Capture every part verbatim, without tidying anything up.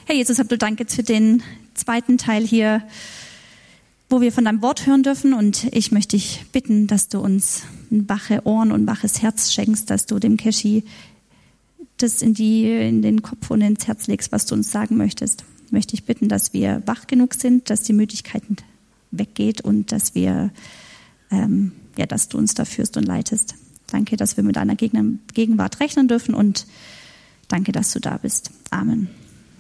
Herr Jesus, hab du Dank jetzt für den zweiten Teil hier, wo wir von deinem Wort hören dürfen. Und ich möchte dich bitten, dass du uns wache Ohren und waches Herz schenkst, dass du dem Keschi das in, die, in den Kopf und ins Herz legst, was du uns sagen möchtest. Ich möchte dich bitten, dass wir wach genug sind, dass die Müdigkeit weggeht und dass wir, ähm, ja, dass du uns da führst und leitest. Danke, dass wir mit deiner Gegenwart rechnen dürfen und danke, dass du da bist. Amen.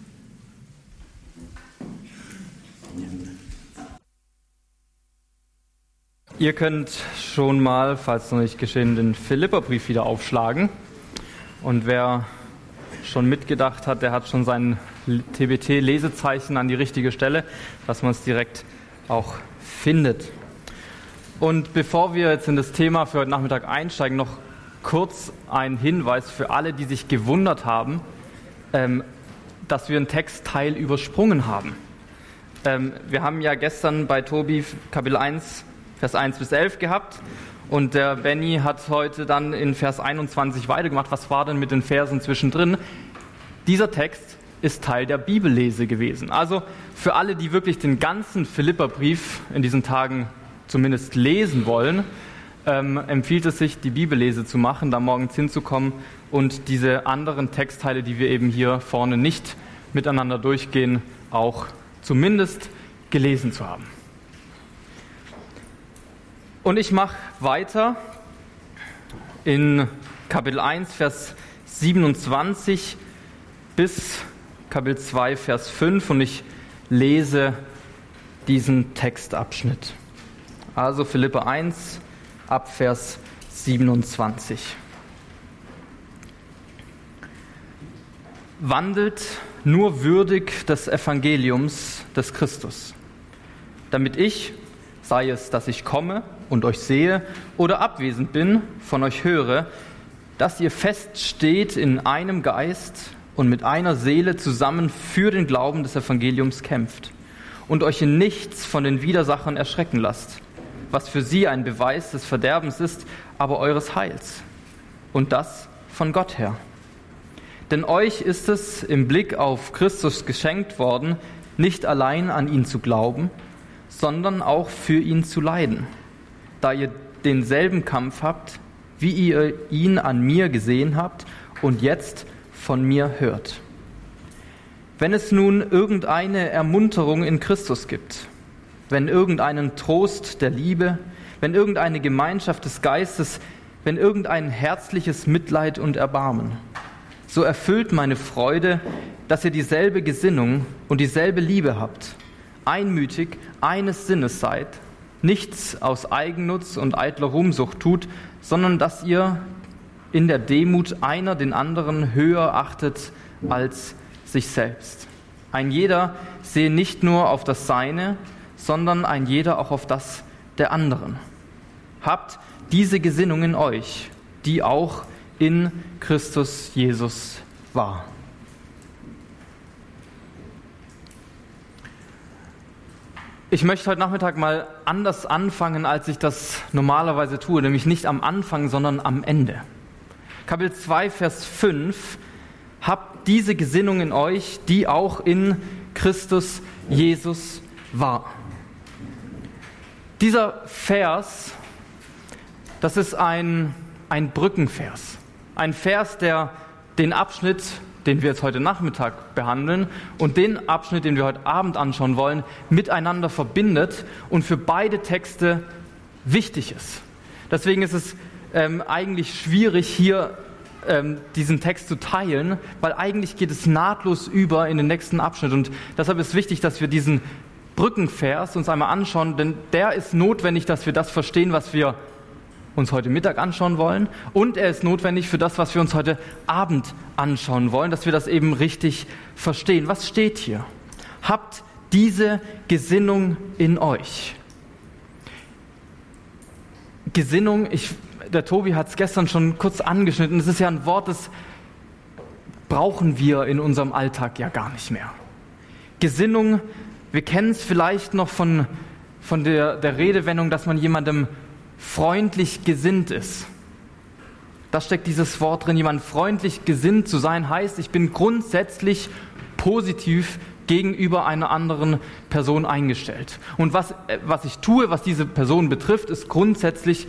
Ihr könnt schon mal, falls noch nicht geschehen, den Philipperbrief wieder aufschlagen. Und wer schon mitgedacht hat, der hat schon sein T B T-Lesezeichen an die richtige Stelle, dass man es direkt auch findet. Und bevor wir jetzt in das Thema für heute Nachmittag einsteigen, noch kurz ein Hinweis für alle, die sich gewundert haben, ähm, dass wir einen Textteil übersprungen haben. Ähm, wir haben ja gestern bei Tobi Kapitel eins, Vers eins bis elf gehabt und der Benny hat heute dann in Vers einundzwanzig weitergemacht. Was war denn mit den Versen zwischendrin? Dieser Text ist Teil der Bibellese gewesen. Also für alle, die wirklich den ganzen Philipperbrief in diesen Tagen zumindest lesen wollen, ähm, empfiehlt es sich, die Bibellese zu machen, da morgens hinzukommen und diese anderen Textteile, die wir eben hier vorne nicht miteinander durchgehen, auch zumindest gelesen zu haben. Und ich mache weiter in Kapitel eins, Vers siebenundzwanzig bis Kapitel zwei, Vers fünf und ich lese diesen Textabschnitt. Also Philipper eins, ab Vers siebenundzwanzig. Wandelt nur würdig des Evangeliums des Christus, damit ich, sei es, dass ich komme und euch sehe oder abwesend bin, von euch höre, dass ihr feststeht in einem Geist und mit einer Seele zusammen für den Glauben des Evangeliums kämpft und euch in nichts von den Widersachern erschrecken lasst, was für sie ein Beweis des Verderbens ist, aber eures Heils, und das von Gott her. Denn euch ist es im Blick auf Christus geschenkt worden, nicht allein an ihn zu glauben, sondern auch für ihn zu leiden, da ihr denselben Kampf habt, wie ihr ihn an mir gesehen habt und jetzt von mir hört. Wenn es nun irgendeine Ermunterung in Christus gibt, wenn irgendeinen Trost der Liebe, wenn irgendeine Gemeinschaft des Geistes, wenn irgendein herzliches Mitleid und Erbarmen, so erfüllt meine Freude, dass ihr dieselbe Gesinnung und dieselbe Liebe habt, einmütig eines Sinnes seid, nichts aus Eigennutz und eitler Ruhmsucht tut, sondern dass ihr in der Demut einer den anderen höher achtet als sich selbst. Ein jeder sehe nicht nur auf das Seine, sondern ein jeder auch auf das der anderen. Habt diese Gesinnung in euch, die auch in Christus Jesus war. Ich möchte heute Nachmittag mal anders anfangen, als ich das normalerweise tue, nämlich nicht am Anfang, sondern am Ende. Kapitel zwei, Vers fünf. Habt diese Gesinnung in euch, die auch in Christus Jesus war. Dieser Vers, das ist ein, ein Brückenvers. Ein Vers, der den Abschnitt, den wir jetzt heute Nachmittag behandeln und den Abschnitt, den wir heute Abend anschauen wollen, miteinander verbindet und für beide Texte wichtig ist. Deswegen ist es ähm, eigentlich schwierig, hier ähm, diesen Text zu teilen, weil eigentlich geht es nahtlos über in den nächsten Abschnitt. Und deshalb ist wichtig, dass wir diesen Brückenvers uns einmal anschauen, denn der ist notwendig, dass wir das verstehen, was wir uns heute Mittag anschauen wollen, und er ist notwendig für das, was wir uns heute Abend anschauen wollen, dass wir das eben richtig verstehen. Was steht hier? Habt diese Gesinnung in euch. Gesinnung, ich, der Tobi hat es gestern schon kurz angeschnitten, es ist ja ein Wort, das brauchen wir in unserem Alltag ja gar nicht mehr. Gesinnung, wir kennen es vielleicht noch von, von der, der Redewendung, dass man jemandem freundlich gesinnt ist. Da steckt dieses Wort drin, jemand freundlich gesinnt zu sein, heißt, ich bin grundsätzlich positiv gegenüber einer anderen Person eingestellt. Und was, was ich tue, was diese Person betrifft, ist grundsätzlich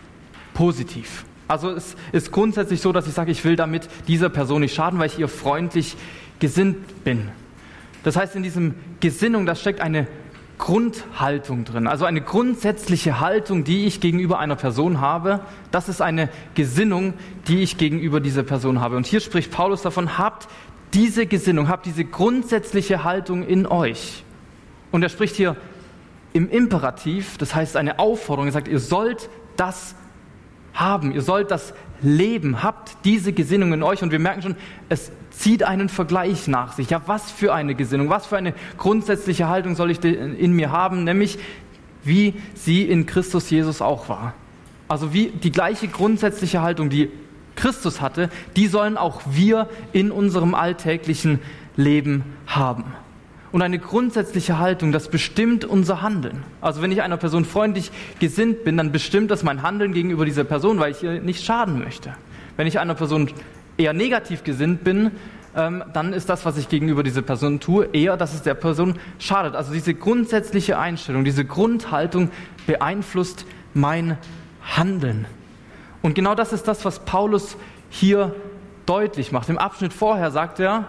positiv. Also es ist grundsätzlich so, dass ich sage, ich will damit dieser Person nicht schaden, weil ich ihr freundlich gesinnt bin. Das heißt, in diesem Gesinnung, da steckt eine Grundhaltung drin, also eine grundsätzliche Haltung, die ich gegenüber einer Person habe. Das ist eine Gesinnung, die ich gegenüber dieser Person habe. Und hier spricht Paulus davon, habt diese Gesinnung, habt diese grundsätzliche Haltung in euch. Und er spricht hier im Imperativ, das heißt eine Aufforderung, er sagt, ihr sollt das haben, ihr sollt das leben, habt diese Gesinnung in euch. Und wir merken schon, es zieht einen Vergleich nach sich. Ja, was für eine Gesinnung, was für eine grundsätzliche Haltung soll ich in mir haben, nämlich wie sie in Christus Jesus auch war. Also wie die gleiche grundsätzliche Haltung, die Christus hatte, die sollen auch wir in unserem alltäglichen Leben haben. Und eine grundsätzliche Haltung, das bestimmt unser Handeln. Also wenn ich einer Person freundlich gesinnt bin, dann bestimmt das mein Handeln gegenüber dieser Person, weil ich ihr nicht schaden möchte. Wenn ich einer Person eher negativ gesinnt bin, ähm, dann ist das, was ich gegenüber dieser Person tue, eher, dass es der Person schadet. Also diese grundsätzliche Einstellung, diese Grundhaltung beeinflusst mein Handeln. Und genau das ist das, was Paulus hier deutlich macht. Im Abschnitt vorher sagt er,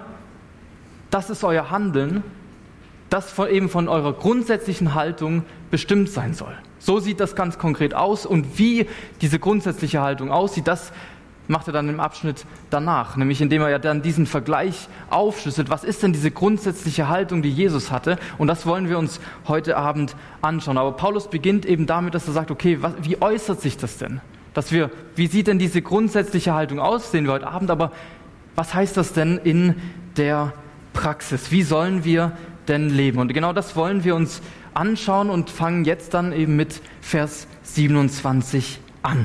das ist euer Handeln, das von, eben von eurer grundsätzlichen Haltung bestimmt sein soll. So sieht das ganz konkret aus. Und wie diese grundsätzliche Haltung aussieht, das macht er dann im Abschnitt danach. Nämlich indem er ja dann diesen Vergleich aufschlüsselt. Was ist denn diese grundsätzliche Haltung, die Jesus hatte? Und das wollen wir uns heute Abend anschauen. Aber Paulus beginnt eben damit, dass er sagt, okay, was, wie äußert sich das denn? Dass wir, wie sieht denn diese grundsätzliche Haltung aus? Sehen wir heute Abend. Aber was heißt das denn in der Praxis? Wie sollen wir denn leben? Und genau das wollen wir uns anschauen und fangen jetzt dann eben mit Vers siebenundzwanzig an.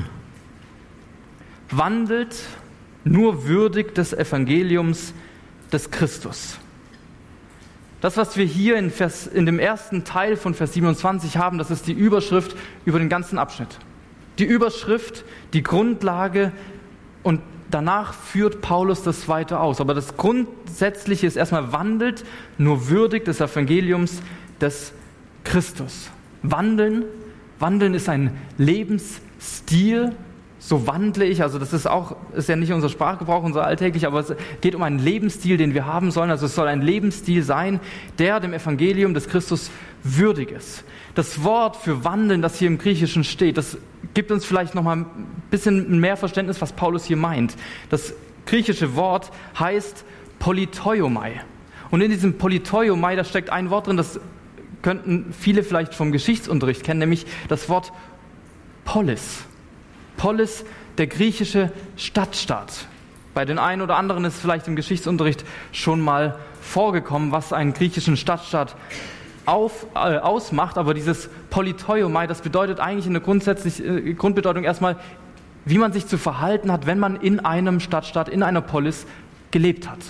Wandelt nur würdig des Evangeliums des Christus. Das, was wir hier in, Vers, in dem ersten Teil von Vers siebenundzwanzig haben, das ist die Überschrift über den ganzen Abschnitt. Die Überschrift, die Grundlage, und danach führt Paulus das weiter aus. Aber das Grundsätzliche ist erstmal, wandelt nur würdig des Evangeliums des Christus. Wandeln, wandeln ist ein Lebensstil, so wandle ich, also das ist auch, ist ja nicht unser Sprachgebrauch, unser alltäglich, aber es geht um einen Lebensstil, den wir haben sollen. Also es soll ein Lebensstil sein, der dem Evangelium des Christus würdig ist. Das Wort für wandeln, das hier im Griechischen steht, das gibt uns vielleicht noch mal ein bisschen mehr Verständnis, was Paulus hier meint. Das griechische Wort heißt politoiomai. Und in diesem politoiomai, da steckt ein Wort drin, das könnten viele vielleicht vom Geschichtsunterricht kennen, nämlich das Wort Polis. Polis, der griechische Stadtstaat. Bei den einen oder anderen ist vielleicht im Geschichtsunterricht schon mal vorgekommen, was einen griechischen Stadtstaat auf, äh, ausmacht. Aber dieses politoiomai, das bedeutet eigentlich in der grundsätzlichen äh, Grundbedeutung erstmal, wie man sich zu verhalten hat, wenn man in einem Stadtstaat, in einer Polis gelebt hat.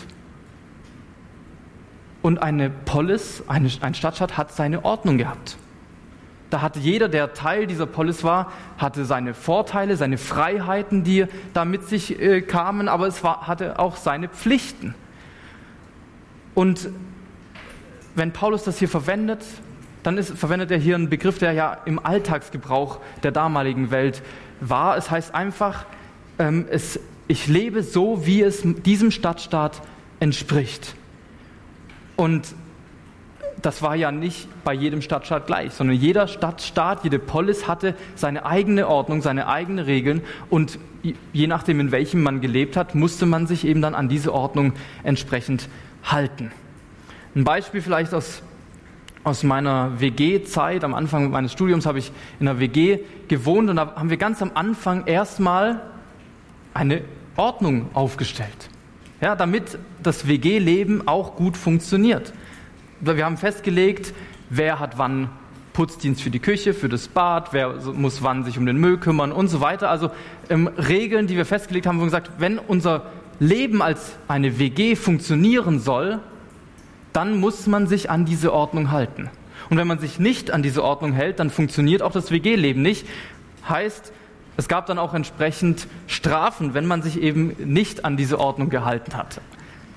Und eine Polis, eine, ein Stadtstaat hat seine Ordnung gehabt. Da hatte jeder, der Teil dieser Polis war, hatte seine Vorteile, seine Freiheiten, die da mit sich äh, kamen, aber es war, hatte auch seine Pflichten. Und wenn Paulus das hier verwendet, dann ist, verwendet er hier einen Begriff, der ja im Alltagsgebrauch der damaligen Welt war. Es heißt einfach, ähm, es, ich lebe so, wie es diesem Stadtstaat entspricht. Und das war ja nicht bei jedem Stadtstaat gleich, sondern jeder Stadtstaat, jede Polis hatte seine eigene Ordnung, seine eigenen Regeln, und je nachdem, in welchem man gelebt hat, musste man sich eben dann an diese Ordnung entsprechend halten. Ein Beispiel vielleicht aus, aus meiner W G-Zeit. Am Anfang meines Studiums habe ich in einer W G gewohnt, und da haben wir ganz am Anfang erstmal eine Ordnung aufgestellt, ja, damit das W G-Leben auch gut funktioniert. Wir haben festgelegt, wer hat wann Putzdienst für die Küche, für das Bad, wer muss wann sich um den Müll kümmern und so weiter. Also ähm, Regeln, die wir festgelegt haben, wo wir gesagt, wenn unser Leben als eine W G funktionieren soll, dann muss man sich an diese Ordnung halten. Und wenn man sich nicht an diese Ordnung hält, dann funktioniert auch das W G-Leben nicht. Heißt, es gab dann auch entsprechend Strafen, wenn man sich eben nicht an diese Ordnung gehalten hat.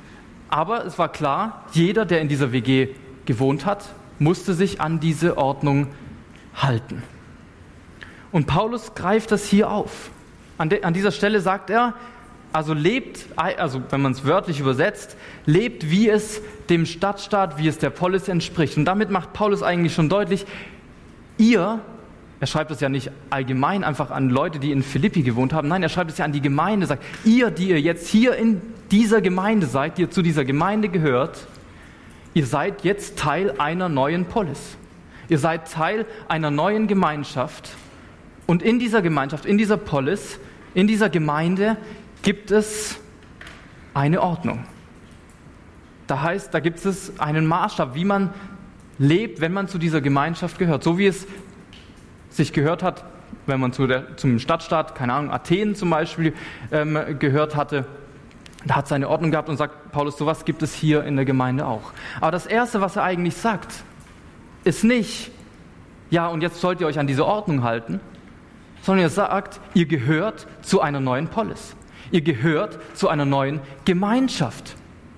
Aber es war klar, jeder, der in dieser W G gewohnt hat, musste sich an diese Ordnung halten. Und Paulus greift das hier auf. An, de, an dieser Stelle sagt er, also lebt, also wenn man es wörtlich übersetzt, lebt, wie es dem Stadtstaat, wie es der Polis entspricht. Und damit macht Paulus eigentlich schon deutlich, ihr, er schreibt es ja nicht allgemein einfach an Leute, die in Philippi gewohnt haben, nein, er schreibt es ja an die Gemeinde, sagt, ihr, die ihr jetzt hier in dieser Gemeinde seid, die ihr zu dieser Gemeinde gehört, ihr seid jetzt Teil einer neuen Polis. Ihr seid Teil einer neuen Gemeinschaft. Und in dieser Gemeinschaft, in dieser Polis, in dieser Gemeinde gibt es eine Ordnung. Da heißt, da gibt es einen Maßstab, wie man lebt, wenn man zu dieser Gemeinschaft gehört. So wie es sich gehört hat, wenn man zu der, zum Stadtstaat, keine Ahnung, Athen zum Beispiel, ähm, gehört hatte. Da hat es eine Ordnung gehabt und sagt Paulus, sowas gibt es hier in der Gemeinde auch. Aber das Erste, was er eigentlich sagt, ist nicht, ja, und jetzt sollt ihr euch an diese Ordnung halten, sondern er sagt, ihr gehört zu einer neuen Polis. Ihr gehört zu einer neuen Gemeinschaft.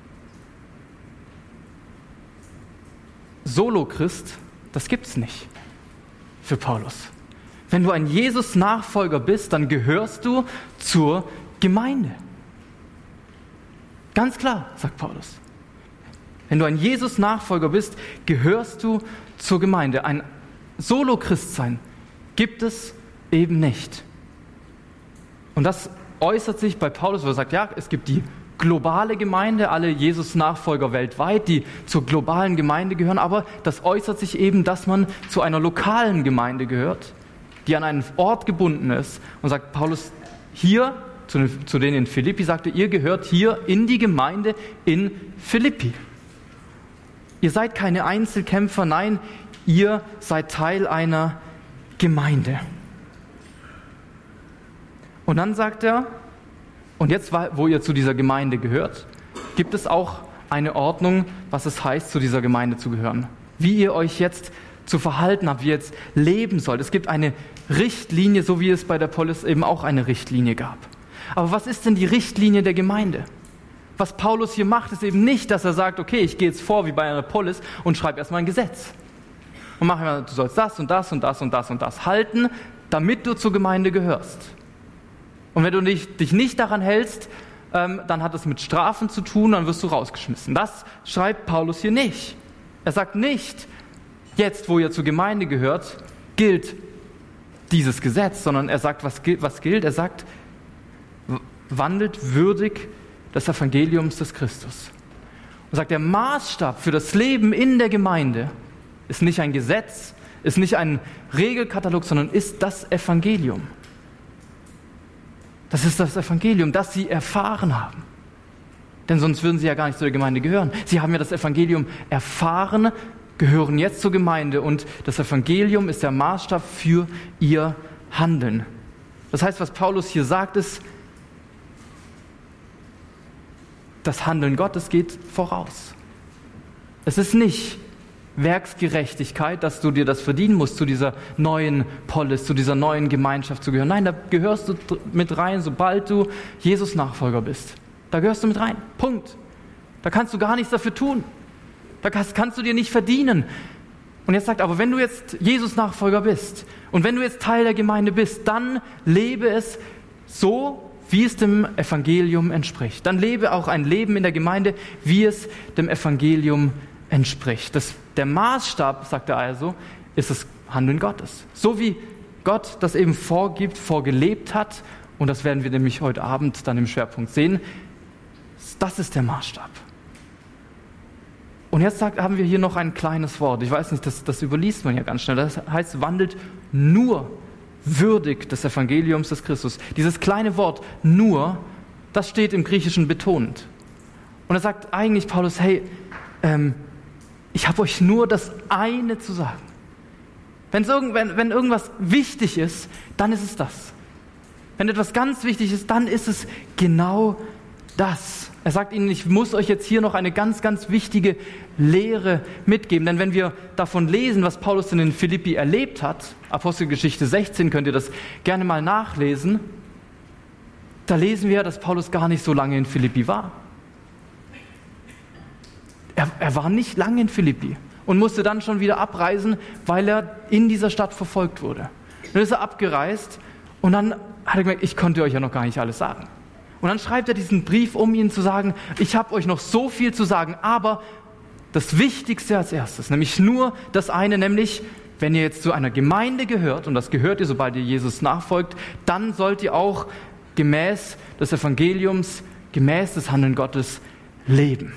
Solo-Christ, das gibt's nicht für Paulus. Wenn du ein Jesus-Nachfolger bist, dann gehörst du zur Gemeinde. Ganz klar, sagt Paulus. Wenn du ein Jesus-Nachfolger bist, gehörst du zur Gemeinde. Ein Solo-Christsein gibt es eben nicht. Und das äußert sich bei Paulus, wo er sagt, ja, es gibt die globale Gemeinde, alle Jesus-Nachfolger weltweit, die zur globalen Gemeinde gehören, aber das äußert sich eben, dass man zu einer lokalen Gemeinde gehört, die an einen Ort gebunden ist. Und sagt Paulus hier, zu den, zu denen in Philippi, sagte, ihr gehört hier in die Gemeinde in Philippi. Ihr seid keine Einzelkämpfer, nein, ihr seid Teil einer Gemeinde. Und dann sagt er, und jetzt, wo ihr zu dieser Gemeinde gehört, gibt es auch eine Ordnung, was es heißt, zu dieser Gemeinde zu gehören. Wie ihr euch jetzt zu verhalten habt, wie ihr jetzt leben sollt. Es gibt eine Richtlinie, so wie es bei der Polis eben auch eine Richtlinie gab. Aber was ist denn die Richtlinie der Gemeinde? Was Paulus hier macht, ist eben nicht, dass er sagt, okay, ich gehe jetzt vor wie bei einer Polis und schreibe erstmal ein Gesetz. Und mache immer, du sollst das und das und das und das und das halten, damit du zur Gemeinde gehörst. Und wenn du dich, dich nicht daran hältst, ähm, dann hat es mit Strafen zu tun, dann wirst du rausgeschmissen. Das schreibt Paulus hier nicht. Er sagt nicht, jetzt wo ihr zur Gemeinde gehört, gilt dieses Gesetz, sondern er sagt, was, was gilt? Er sagt, wandelt würdig des Evangeliums des Christus. Und sagt, der Maßstab für das Leben in der Gemeinde ist nicht ein Gesetz, ist nicht ein Regelkatalog, sondern ist das Evangelium. Das ist das Evangelium, das sie erfahren haben. Denn sonst würden sie ja gar nicht zur Gemeinde gehören. Sie haben ja das Evangelium erfahren, gehören jetzt zur Gemeinde und das Evangelium ist der Maßstab für ihr Handeln. Das heißt, was Paulus hier sagt, ist, das Handeln Gottes geht voraus. Es ist nicht Werksgerechtigkeit, dass du dir das verdienen musst, zu dieser neuen Polis, zu dieser neuen Gemeinschaft zu gehören. Nein, da gehörst du mit rein, sobald du Jesus-Nachfolger bist. Da gehörst du mit rein. Punkt. Da kannst du gar nichts dafür tun. Da kannst, kannst du dir nicht verdienen. Und jetzt sagt, aber wenn du jetzt Jesus-Nachfolger bist und wenn du jetzt Teil der Gemeinde bist, dann lebe es so, wie es dem Evangelium entspricht. Dann lebe auch ein Leben in der Gemeinde, wie es dem Evangelium entspricht. Das, der Maßstab, sagt er also, ist das Handeln Gottes. So wie Gott das eben vorgibt, vorgelebt hat, und das werden wir nämlich heute Abend dann im Schwerpunkt sehen, das ist der Maßstab. Und jetzt sagt, haben wir hier noch ein kleines Wort. Ich weiß nicht, das, das überliest man ja ganz schnell. Das heißt, wandelt nur würdig des Evangeliums des Christus. Dieses kleine Wort nur, das steht im Griechischen betont. Und er sagt eigentlich Paulus, hey, ähm, ich habe euch nur das eine zu sagen. Wenn's irgend, wenn, wenn irgendwas wichtig ist, dann ist es das. Wenn etwas ganz wichtig ist, dann ist es genau das. Er sagt ihnen, ich muss euch jetzt hier noch eine ganz, ganz wichtige Lehre mitgeben. Denn wenn wir davon lesen, was Paulus denn in Philippi erlebt hat, Apostelgeschichte sechzehn, könnt ihr das gerne mal nachlesen, da lesen wir, dass Paulus gar nicht so lange in Philippi war. er, er war nicht lange in Philippi und musste dann schon wieder abreisen, weil er in dieser Stadt verfolgt wurde. Dann ist er abgereist und dann hat er gemerkt, ich konnte euch ja noch gar nicht alles sagen. Und dann schreibt er diesen Brief, um ihnen zu sagen, ich habe euch noch so viel zu sagen, aber das Wichtigste als erstes, nämlich nur das eine, nämlich wenn ihr jetzt zu einer Gemeinde gehört, und das gehört ihr, sobald ihr Jesus nachfolgt, dann sollt ihr auch gemäß des Evangeliums, gemäß des Handeln Gottes leben.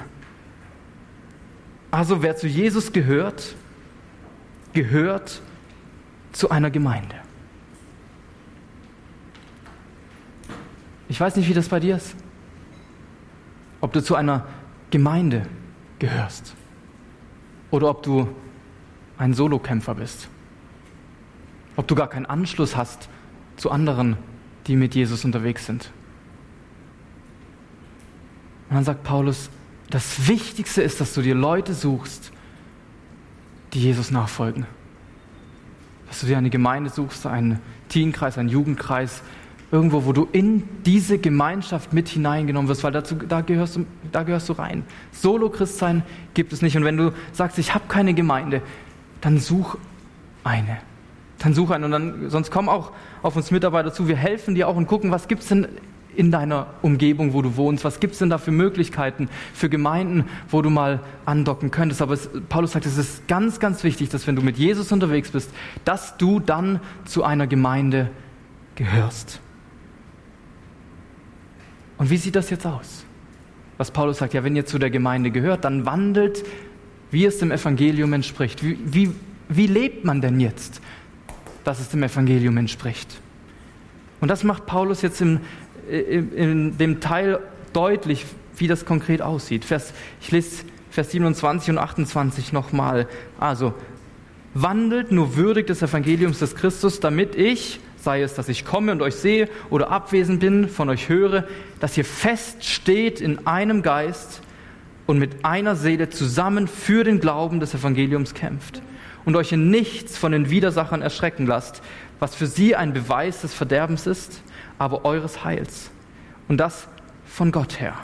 Also wer zu Jesus gehört, gehört zu einer Gemeinde. Ich weiß nicht, wie das bei dir ist. Ob du zu einer Gemeinde gehörst oder ob du ein Solokämpfer bist. Ob du gar keinen Anschluss hast zu anderen, die mit Jesus unterwegs sind. Und dann sagt Paulus, das Wichtigste ist, dass du dir Leute suchst, die Jesus nachfolgen. Dass du dir eine Gemeinde suchst, einen Teenkreis, einen Jugendkreis, irgendwo, wo du in diese Gemeinschaft mit hineingenommen wirst, weil dazu, da, gehörst du, da gehörst du rein. Solo-Christsein gibt es nicht. Und wenn du sagst, ich habe keine Gemeinde, dann such eine. Dann such eine. Und dann, sonst komm auch auf uns Mitarbeiter zu. Wir helfen dir auch und gucken, was gibt es denn in deiner Umgebung, wo du wohnst? Was gibt es denn da für Möglichkeiten, für Gemeinden, wo du mal andocken könntest? Aber es, Paulus sagt, es ist ganz, ganz wichtig, dass wenn du mit Jesus unterwegs bist, dass du dann zu einer Gemeinde gehörst. Und wie sieht das jetzt aus? Was Paulus sagt, ja, wenn ihr zu der Gemeinde gehört, dann wandelt, wie es dem Evangelium entspricht. Wie, wie, wie lebt man denn jetzt, dass es dem Evangelium entspricht? Und das macht Paulus jetzt im, in, in dem Teil deutlich, wie das konkret aussieht. Vers, ich lese Vers siebenundzwanzig und achtundzwanzig nochmal. Also, wandelt nur würdig des Evangeliums des Christus, damit ich, sei es, dass ich komme und euch sehe oder abwesend bin, von euch höre, dass ihr fest steht in einem Geist und mit einer Seele zusammen für den Glauben des Evangeliums kämpft und euch in nichts von den Widersachern erschrecken lasst, was für sie ein Beweis des Verderbens ist, aber eures Heils. Und das von Gott her.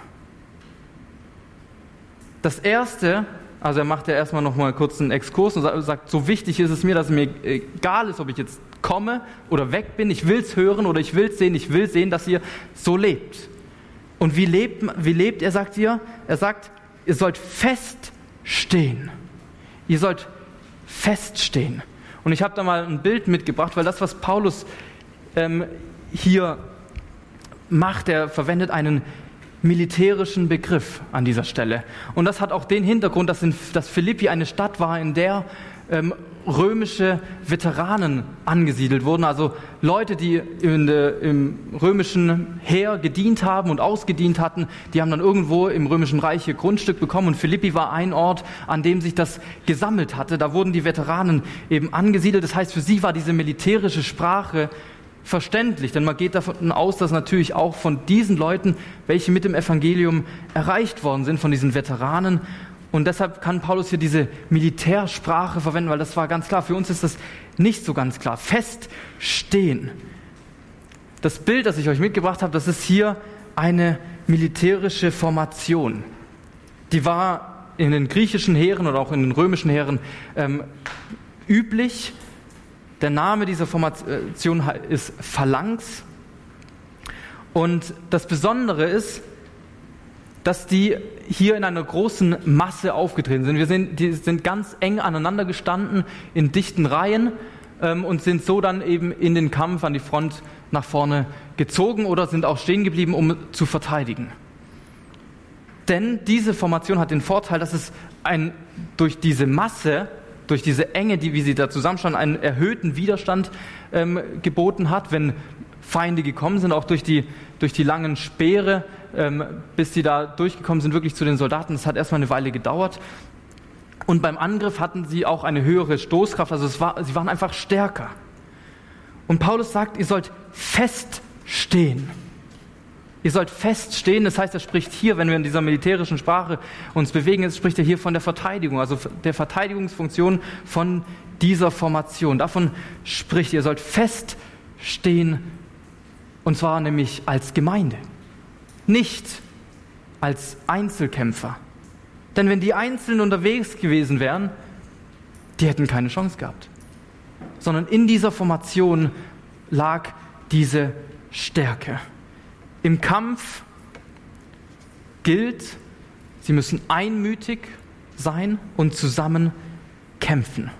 Das Erste, also er macht ja erstmal noch mal kurz einen Exkurs und sagt, so wichtig ist es mir, dass es mir egal ist, ob ich jetzt komme oder weg bin, ich will es hören oder ich will es sehen, ich will sehen, dass ihr so lebt. Und wie lebt, wie lebt er, sagt ihr? Er sagt, ihr sollt feststehen. Ihr sollt feststehen. Und ich habe da mal ein Bild mitgebracht, weil das, was Paulus ähm, hier macht, er verwendet einen militärischen Begriff an dieser Stelle. Und das hat auch den Hintergrund, dass, in, dass Philippi eine Stadt war, in der ähm, römische Veteranen angesiedelt wurden, also Leute, die in de, im römischen Heer gedient haben und ausgedient hatten, die haben dann irgendwo im römischen Reich ihr Grundstück bekommen und Philippi war ein Ort, an dem sich das gesammelt hatte. Da wurden die Veteranen eben angesiedelt. Das heißt, für sie war diese militärische Sprache verständlich, denn man geht davon aus, dass natürlich auch von diesen Leuten, welche mit dem Evangelium erreicht worden sind, von diesen Veteranen. Und deshalb kann Paulus hier diese Militärsprache verwenden, weil das war ganz klar. Für uns ist das nicht so ganz klar. Feststehen. Das Bild, das ich euch mitgebracht habe, das ist hier eine militärische Formation. Die war in den griechischen Heeren oder auch in den römischen Heeren ähm, üblich. Der Name dieser Formation ist Phalanx. Und das Besondere ist, dass die hier in einer großen Masse aufgetreten sind. Wir sind, die sind ganz eng aneinander gestanden in dichten Reihen ähm, und sind so dann eben in den Kampf an die Front nach vorne gezogen oder sind auch stehen geblieben, um zu verteidigen. Denn diese Formation hat den Vorteil, dass es ein, durch diese Masse, durch diese Enge, die, wie sie da zusammenstanden, einen erhöhten Widerstand ähm, geboten hat, wenn Feinde gekommen sind, auch durch die, durch die langen Speere, ähm, bis sie da durchgekommen sind, wirklich zu den Soldaten. Das hat erstmal eine Weile gedauert. Und beim Angriff hatten sie auch eine höhere Stoßkraft, also es war, sie waren einfach stärker. Und Paulus sagt, ihr sollt feststehen. Ihr sollt feststehen, das heißt, er spricht hier, wenn wir in dieser militärischen Sprache uns bewegen, jetzt spricht er hier von der Verteidigung, also der Verteidigungsfunktion von dieser Formation. Davon spricht, ihr sollt feststehen, und zwar nämlich als Gemeinde, nicht als Einzelkämpfer, Denn wenn die Einzelnen unterwegs gewesen wären, die hätten keine Chance gehabt. Sondern in dieser Formation lag diese Stärke. Im Kampf gilt, sie müssen einmütig sein und zusammen kämpfen.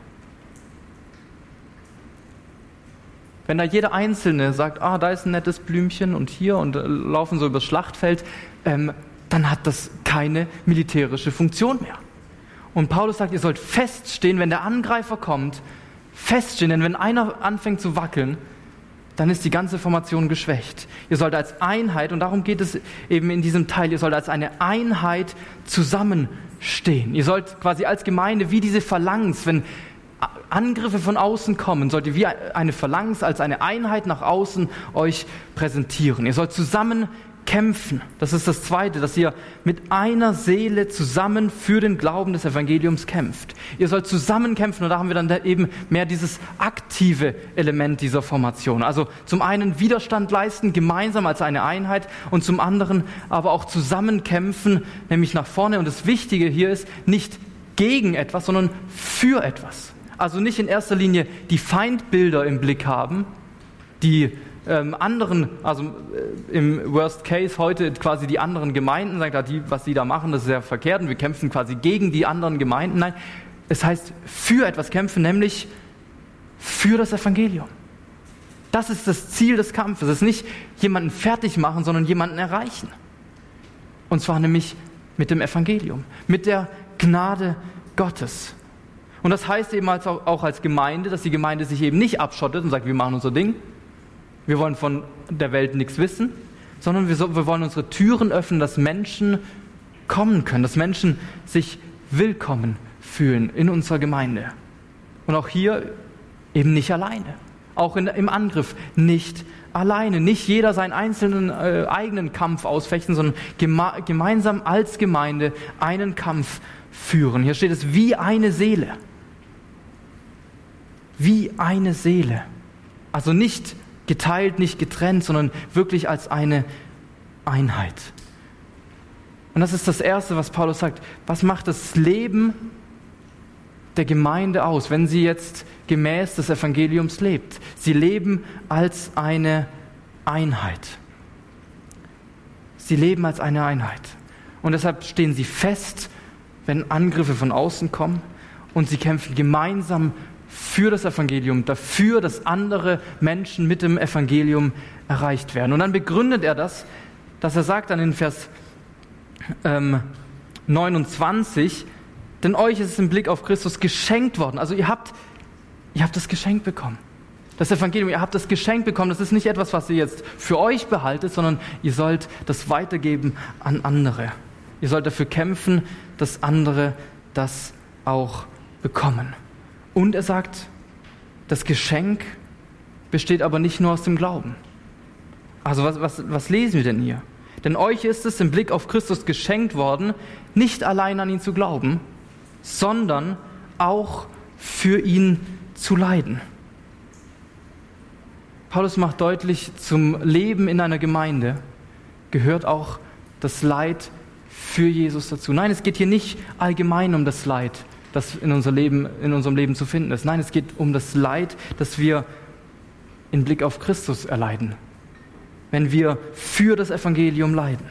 Wenn da jeder Einzelne sagt, ah, da ist ein nettes Blümchen und hier und äh, laufen so übers Schlachtfeld, ähm, dann hat das keine militärische Funktion mehr. Und Paulus sagt, ihr sollt feststehen, wenn der Angreifer kommt, feststehen, denn wenn einer anfängt zu wackeln, dann ist die ganze Formation geschwächt. Ihr sollt als Einheit, und darum geht es eben in diesem Teil, ihr sollt als eine Einheit zusammenstehen. Ihr sollt quasi als Gemeinde wie diese Phalanx, wenn Angriffe von außen kommen, sollt ihr wie eine Phalanx als eine Einheit nach außen euch präsentieren. Ihr sollt zusammen kämpfen. Das ist das Zweite, dass ihr mit einer Seele zusammen für den Glauben des Evangeliums kämpft. Ihr sollt zusammen kämpfen, und da haben wir dann eben mehr dieses aktive Element dieser Formation. Also zum einen Widerstand leisten, gemeinsam als eine Einheit, und zum anderen aber auch zusammen kämpfen, nämlich nach vorne. Und das Wichtige hier ist nicht gegen etwas, sondern für etwas. Also nicht in erster Linie die Feindbilder im Blick haben, die ähm, anderen, also äh, im Worst Case heute quasi die anderen Gemeinden, sagt er, die, was sie da machen, das ist sehr verkehrt und wir kämpfen quasi gegen die anderen Gemeinden. Nein, es heißt für etwas kämpfen, nämlich für das Evangelium. Das ist das Ziel des Kampfes. Es ist nicht jemanden fertig machen, sondern jemanden erreichen. Und zwar nämlich mit dem Evangelium, mit der Gnade Gottes. Und das heißt eben auch als Gemeinde, dass die Gemeinde sich eben nicht abschottet und sagt, wir machen unser Ding, wir wollen von der Welt nichts wissen, sondern wir, so, wir wollen unsere Türen öffnen, dass Menschen kommen können, dass Menschen sich willkommen fühlen in unserer Gemeinde. Und auch hier eben nicht alleine, auch in, im Angriff nicht alleine, nicht jeder seinen einzelnen äh, eigenen Kampf ausfechten, sondern geme- gemeinsam als Gemeinde einen Kampf führen. Hier steht es wie eine Seele. Wie eine Seele. Also nicht geteilt, nicht getrennt, sondern wirklich als eine Einheit. Und das ist das Erste, was Paulus sagt. Was macht das Leben der Gemeinde aus, wenn sie jetzt gemäß des Evangeliums lebt? Sie leben als eine Einheit. Sie leben als eine Einheit. Und deshalb stehen sie fest, wenn Angriffe von außen kommen, und sie kämpfen gemeinsam für das Evangelium, dafür, dass andere Menschen mit dem Evangelium erreicht werden. Und dann begründet er das, dass er sagt dann in Vers ähm, neunundzwanzig, denn euch ist es im Blick auf Christus geschenkt worden. Also ihr habt, ihr habt das Geschenk bekommen. Das Evangelium, ihr habt das Geschenk bekommen. Das ist nicht etwas, was ihr jetzt für euch behaltet, sondern ihr sollt das weitergeben an andere. Ihr sollt dafür kämpfen, dass andere das auch bekommen. Und er sagt, das Geschenk besteht aber nicht nur aus dem Glauben. Also was, was, was lesen wir denn hier? Denn euch ist es im Blick auf Christus geschenkt worden, nicht allein an ihn zu glauben, sondern auch für ihn zu leiden. Paulus macht deutlich, zum Leben in einer Gemeinde gehört auch das Leid für Jesus dazu. Nein, es geht hier nicht allgemein um das Leid, das in, unser Leben, in unserem Leben zu finden ist. Nein, es geht um das Leid, das wir im Blick auf Christus erleiden, wenn wir für das Evangelium leiden.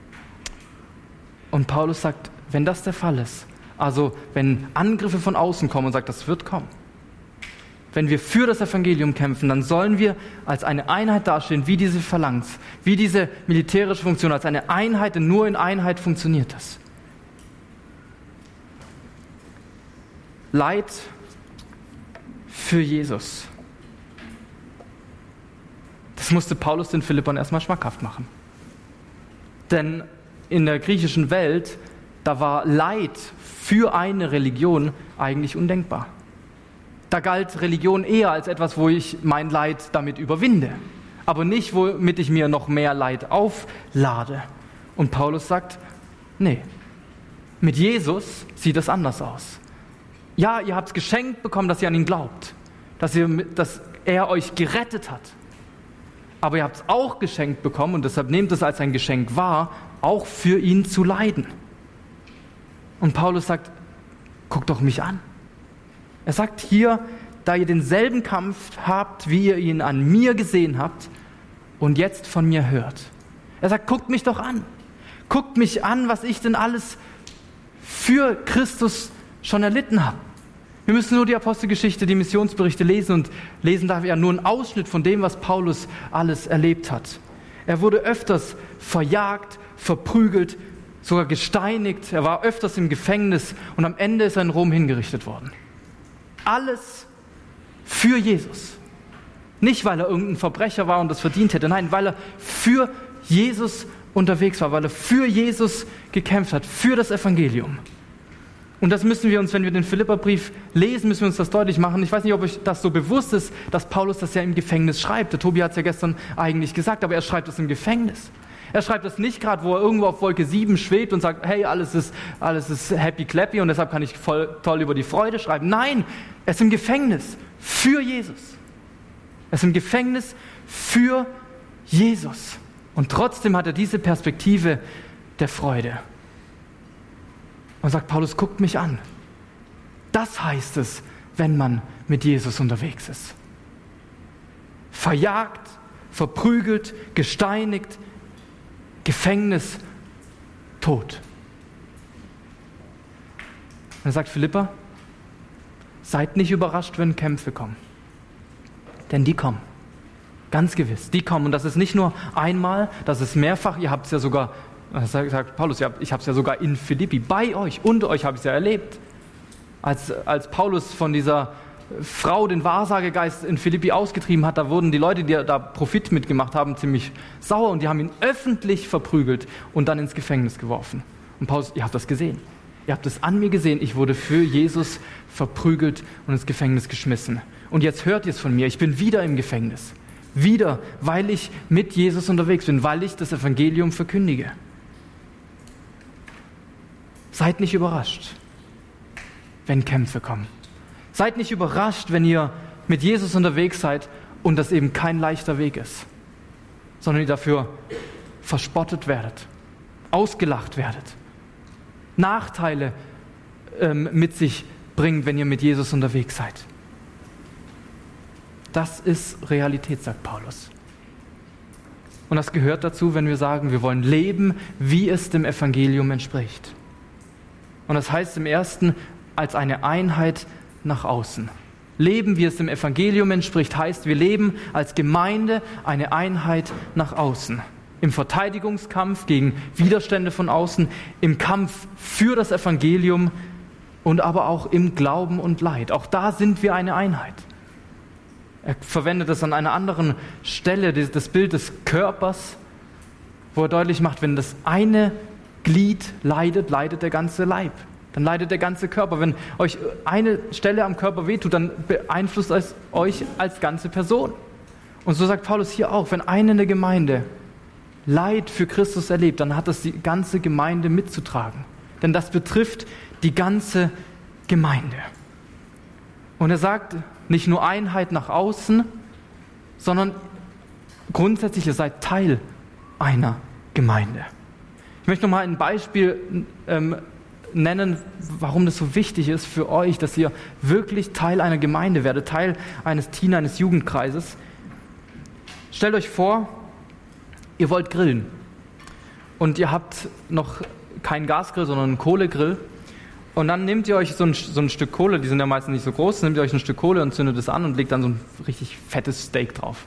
Und Paulus sagt, wenn das der Fall ist, also wenn Angriffe von außen kommen und sagt, das wird kommen, wenn wir für das Evangelium kämpfen, dann sollen wir als eine Einheit dastehen, wie diese Phalanx, wie diese militärische Funktion, als eine Einheit, denn nur in Einheit funktioniert das. Leid für Jesus. Das musste Paulus den Philippern erstmal schmackhaft machen. Denn in der griechischen Welt, da war Leid für eine Religion eigentlich undenkbar. Da galt Religion eher als etwas, wo ich mein Leid damit überwinde, aber nicht, womit ich mir noch mehr Leid auflade. Und Paulus sagt, nee, mit Jesus sieht es anders aus. Ja, ihr habt es geschenkt bekommen, dass ihr an ihn glaubt, dass, ihr, dass er euch gerettet hat. Aber ihr habt es auch geschenkt bekommen, und deshalb nehmt es als ein Geschenk wahr, auch für ihn zu leiden. Und Paulus sagt, guckt doch mich an. Er sagt hier, da ihr denselben Kampf habt, wie ihr ihn an mir gesehen habt und jetzt von mir hört. Er sagt, guckt mich doch an. Guckt mich an, was ich denn alles für Christus schon erlitten habe. Wir müssen nur die Apostelgeschichte, die Missionsberichte lesen und lesen darf ja nur einen Ausschnitt von dem, was Paulus alles erlebt hat. Er wurde öfters verjagt, verprügelt, sogar gesteinigt. Er war öfters im Gefängnis und am Ende ist er in Rom hingerichtet worden. Alles für Jesus. Nicht, weil er irgendein Verbrecher war und das verdient hätte, nein, weil er für Jesus unterwegs war, weil er für Jesus gekämpft hat, für das Evangelium. Und das müssen wir uns, wenn wir den Philipperbrief lesen, müssen wir uns das deutlich machen. Ich weiß nicht, ob euch das so bewusst ist, dass Paulus das ja im Gefängnis schreibt. Der Tobi hat es ja gestern eigentlich gesagt, aber er schreibt es im Gefängnis. Er schreibt das nicht gerade, wo er irgendwo auf Wolke sieben schwebt und sagt, hey, alles ist, alles ist happy clappy und deshalb kann ich voll toll über die Freude schreiben. Nein, er ist im Gefängnis für Jesus. Er ist im Gefängnis für Jesus. Und trotzdem hat er diese Perspektive der Freude. Und sagt, Paulus, guckt mich an. Das heißt es, wenn man mit Jesus unterwegs ist. Verjagt, verprügelt, gesteinigt, Gefängnis, Tod. Und er sagt, Philipper, seid nicht überrascht, wenn Kämpfe kommen. Denn die kommen. Ganz gewiss, die kommen. Und das ist nicht nur einmal, das ist mehrfach. Ihr habt es ja sogar, sagt Paulus, ich habe es ja sogar in Philippi, bei euch, unter euch habe ich es ja erlebt. Als, als Paulus von dieser Frau den Wahrsagegeist in Philippi ausgetrieben hat, da wurden die Leute, die da Profit mitgemacht haben, ziemlich sauer und die haben ihn öffentlich verprügelt und dann ins Gefängnis geworfen. Und Paulus, ihr habt das gesehen. Ihr habt es an mir gesehen. Ich wurde für Jesus verprügelt und ins Gefängnis geschmissen. Und jetzt hört ihr es von mir. Ich bin wieder im Gefängnis. Wieder, weil ich mit Jesus unterwegs bin, weil ich das Evangelium verkündige. Seid nicht überrascht, wenn Kämpfe kommen. Seid nicht überrascht, wenn ihr mit Jesus unterwegs seid und das eben kein leichter Weg ist, sondern ihr dafür verspottet werdet, ausgelacht werdet, Nachteile ähm, mit sich bringt, wenn ihr mit Jesus unterwegs seid. Das ist Realität, sagt Paulus. Und das gehört dazu, wenn wir sagen, wir wollen leben, wie es dem Evangelium entspricht. Und das heißt im Ersten, als eine Einheit nach außen. Leben, wie es dem Evangelium entspricht, heißt, wir leben als Gemeinde eine Einheit nach außen. Im Verteidigungskampf gegen Widerstände von außen, im Kampf für das Evangelium und aber auch im Glauben und Leid. Auch da sind wir eine Einheit. Er verwendet es an einer anderen Stelle, das Bild des Körpers, wo er deutlich macht, wenn das eine Glied leidet, leidet der ganze Leib. Dann leidet der ganze Körper. Wenn euch eine Stelle am Körper wehtut, dann beeinflusst es euch als ganze Person. Und so sagt Paulus hier auch, wenn eine in der Gemeinde Leid für Christus erlebt, dann hat das die ganze Gemeinde mitzutragen. Denn das betrifft die ganze Gemeinde. Und er sagt, nicht nur Einheit nach außen, sondern grundsätzlich, ihr seid Teil einer Gemeinde. Ich möchte noch mal ein Beispiel ähm, nennen, warum das so wichtig ist für euch, dass ihr wirklich Teil einer Gemeinde werdet, Teil eines Teen, eines Jugendkreises. Stellt euch vor, ihr wollt grillen und ihr habt noch keinen Gasgrill, sondern einen Kohlegrill. Und dann nehmt ihr euch so ein, so ein Stück Kohle, die sind ja meistens nicht so groß, nehmt ihr euch ein Stück Kohle und zündet es an und legt dann so ein richtig fettes Steak drauf.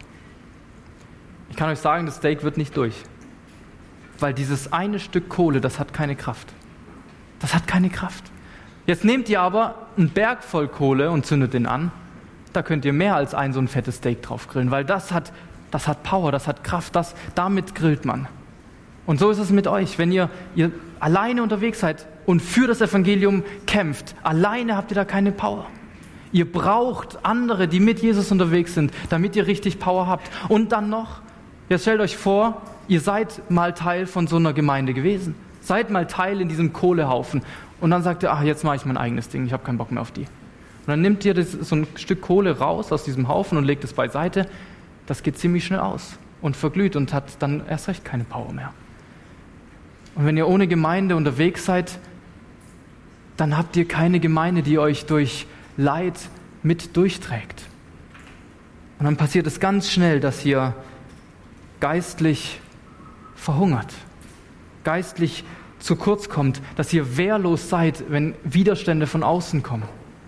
Ich kann euch sagen, das Steak wird nicht durch. Weil dieses eine Stück Kohle, das hat keine Kraft. Das hat keine Kraft. Jetzt nehmt ihr aber einen Berg voll Kohle und zündet den an. Da könnt ihr mehr als ein so ein fettes Steak drauf grillen, weil das hat, das hat Power, das hat Kraft, das, damit grillt man. Und so ist es mit euch. Wenn ihr, ihr alleine unterwegs seid und für das Evangelium kämpft, alleine habt ihr da keine Power. Ihr braucht andere, die mit Jesus unterwegs sind, damit ihr richtig Power habt. Und dann noch, jetzt stellt euch vor, ihr seid mal Teil von so einer Gemeinde gewesen. Seid mal Teil in diesem Kohlehaufen. Und dann sagt ihr, ach, jetzt mache ich mein eigenes Ding, ich habe keinen Bock mehr auf die. Und dann nimmt ihr das, so ein Stück Kohle raus aus diesem Haufen und legt es beiseite. Das geht ziemlich schnell aus und verglüht und hat dann erst recht keine Power mehr. Und wenn ihr ohne Gemeinde unterwegs seid, dann habt ihr keine Gemeinde, die euch durch Leid mit durchträgt. Und dann passiert es ganz schnell, dass ihr geistlich verhungert, geistlich zu kurz kommt, dass ihr wehrlos seid, wenn Widerstände von außen kommen.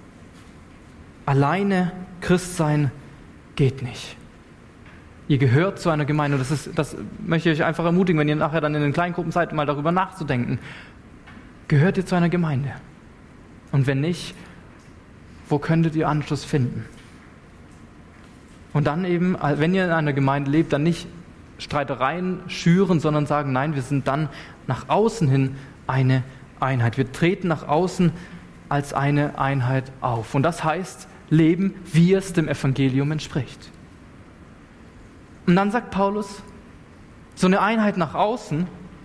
Alleine Christ sein geht nicht. Ihr gehört zu einer Gemeinde. Und das ist, das möchte ich euch einfach ermutigen, wenn ihr nachher dann in den Kleingruppen seid, mal darüber nachzudenken. Gehört ihr zu einer Gemeinde? Und wenn nicht, wo könntet ihr Anschluss finden? Und dann eben, wenn ihr in einer Gemeinde lebt, dann nicht Streitereien schüren, sondern sagen, nein, wir sind dann nach außen hin eine Einheit. Wir treten nach außen als eine Einheit auf. Und das heißt, leben, wie es dem Evangelium entspricht. Und dann sagt Paulus, so eine Einheit nach außen,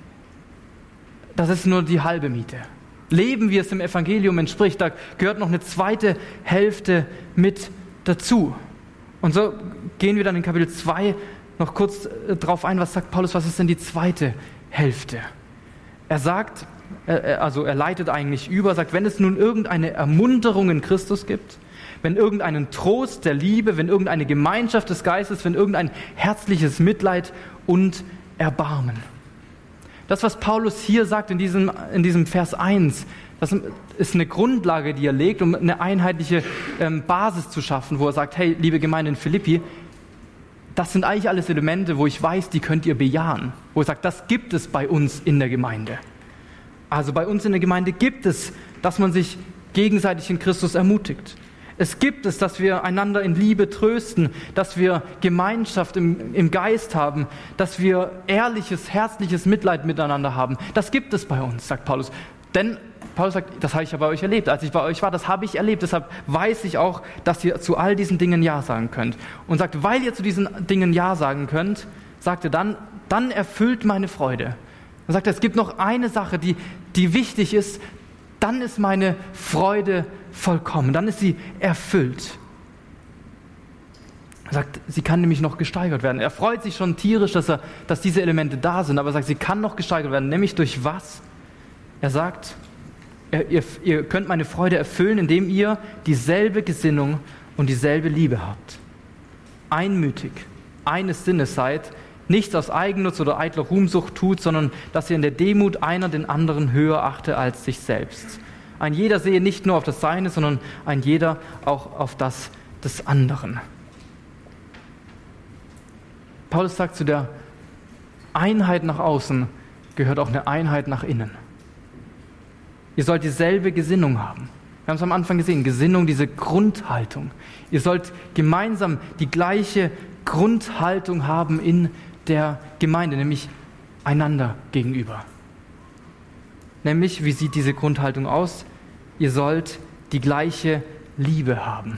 das ist nur die halbe Miete. Leben, wie es dem Evangelium entspricht, da gehört noch eine zweite Hälfte mit dazu. Und so gehen wir dann in Kapitel zwei noch kurz drauf ein, was sagt Paulus, was ist denn die zweite Hälfte? Er sagt, also er leitet eigentlich über, sagt, wenn es nun irgendeine Ermunterung in Christus gibt, wenn irgendeinen Trost der Liebe, wenn irgendeine Gemeinschaft des Geistes, wenn irgendein herzliches Mitleid und Erbarmen. Das, was Paulus hier sagt in diesem, in diesem Vers eins, das ist eine Grundlage, die er legt, um eine einheitliche ähm, Basis zu schaffen, wo er sagt, hey, liebe Gemeinde in Philippi, das sind eigentlich alles Elemente, wo ich weiß, die könnt ihr bejahen. Wo er sagt, das gibt es bei uns in der Gemeinde. Also bei uns in der Gemeinde gibt es, dass man sich gegenseitig in Christus ermutigt. Es gibt es, dass wir einander in Liebe trösten, dass wir Gemeinschaft im, im Geist haben, dass wir ehrliches, herzliches Mitleid miteinander haben. Das gibt es bei uns, sagt Paulus. Denn Paulus sagt, das habe ich ja bei euch erlebt. Als ich bei euch war, das habe ich erlebt. Deshalb weiß ich auch, dass ihr zu all diesen Dingen Ja sagen könnt. Und sagt, weil ihr zu diesen Dingen Ja sagen könnt, sagt er dann, dann erfüllt meine Freude. Er sagt, es gibt noch eine Sache, die, die wichtig ist, dann ist meine Freude vollkommen, dann ist sie erfüllt. Er sagt, sie kann nämlich noch gesteigert werden. Er freut sich schon tierisch, dass, er, dass diese Elemente da sind, aber er sagt, sie kann noch gesteigert werden, nämlich durch was? Er sagt, ihr, ihr könnt meine Freude erfüllen, indem ihr dieselbe Gesinnung und dieselbe Liebe habt. Einmütig, eines Sinnes seid, nichts aus Eigennutz oder eitler Ruhmsucht tut, sondern dass ihr in der Demut einer den anderen höher achte als sich selbst. Ein jeder sehe nicht nur auf das Seine, sondern ein jeder auch auf das des anderen. Paulus sagt, zu der Einheit nach außen gehört auch eine Einheit nach innen. Ihr sollt dieselbe Gesinnung haben. Wir haben es am Anfang gesehen, Gesinnung, diese Grundhaltung. Ihr sollt gemeinsam die gleiche Grundhaltung haben in der Gemeinde, nämlich einander gegenüber. Nämlich, wie sieht diese Grundhaltung aus? Ihr sollt die gleiche Liebe haben.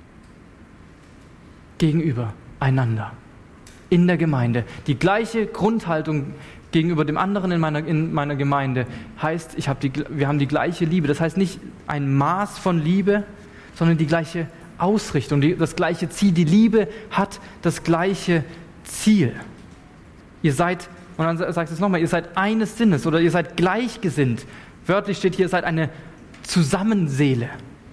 Gegenüber einander. In der Gemeinde. Die gleiche Grundhaltung gegenüber dem anderen in meiner, in meiner Gemeinde heißt, ich hab die, wir haben die gleiche Liebe. Das heißt nicht ein Maß von Liebe, sondern die gleiche Ausrichtung, die, das gleiche Ziel. Die Liebe hat das gleiche Ziel. Ihr seid, und dann sagst du es nochmal, ihr seid eines Sinnes oder ihr seid gleichgesinnt. Wörtlich steht hier, ihr seid eine Zusammenseele.